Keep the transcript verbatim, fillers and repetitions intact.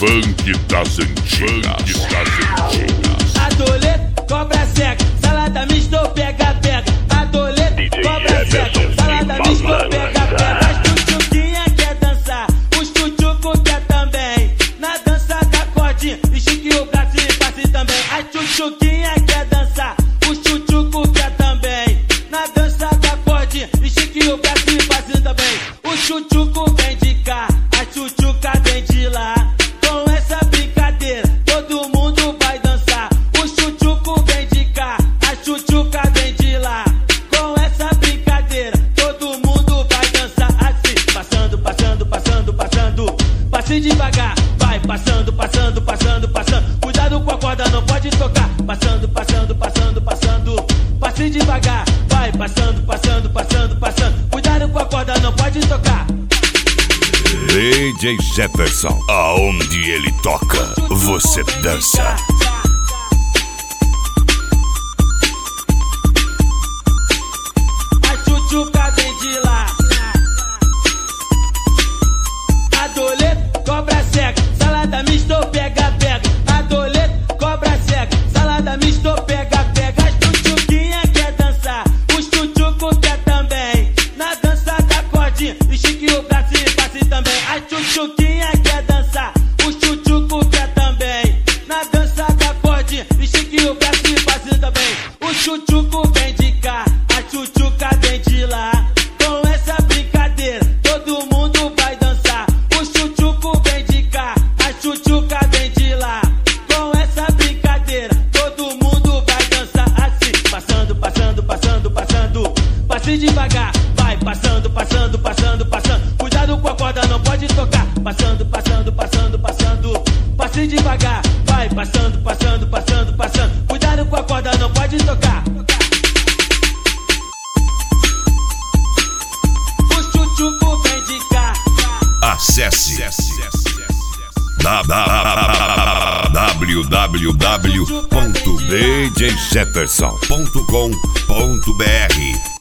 Funk das antigas. Funk das antigas. Adolete, cobra cega, salada mista ou pega, pega. Adolete, cobra cega, salada mista ou pega, pega. As tchutchuquinha quer dançar, os tchutchuco quer também. Na dança da cordinha, estique o braço e passe também. As tchutchuquinha quer dançar, os tchutchuco quer também. Na dança da cordinha, estique o braço e passe também. O tchutchuco vem de cá, a tchutchuca vem de lá. Com essa brincadeira, todo mundo vai dançar. O tchutchuco vem de cá, a tchutchuca vem de lá. Com essa brincadeira, todo mundo vai dançar assim. Passando, passando, passando, passando. Passe devagar, vai passando, passando, passando, passando. Cuidado com a corda, não pode tocar. Passando, passando, passando, passando. Passe devagar, vai passando, passando, passando, passando. Cuidado com a corda, não pode tocar. D J Jefferson, aonde ele toca, você dança. A tchutchuca vem de lá. Adolete, cobra cega, salada mista ou pega, pega. Adolete, cobra cega, salada mista ou pega, pega. As tchutchuquinha quer dançar, os tchutchuco quer também. Na dança da cordinha, estique o braço e passe também. As tchutchuquinha quer dançar, os tchutchuco quer também. Na dança da cordinha, estique o braço e passe também. O tchutchuco vem de cá, a tchutchuca vem de lá. Com essa brincadeira, todo mundo vai dançar. O tchutchuco vem de cá, a tchutchuca vem de lá. Com essa brincadeira, todo mundo vai dançar assim. Passando, passando, passando, passando. Passe devagar, vai passando, passando, passando, passando. Cuidado com a corda, não pode tocar. Passando, passando, passando, passando. Passe devagar, vai passando, passando, passando, passando. Cuidado com a corda, não pode tocar. O tchutchuco vem de cá. Acesse w w w ponto d j jefferson ponto com ponto b r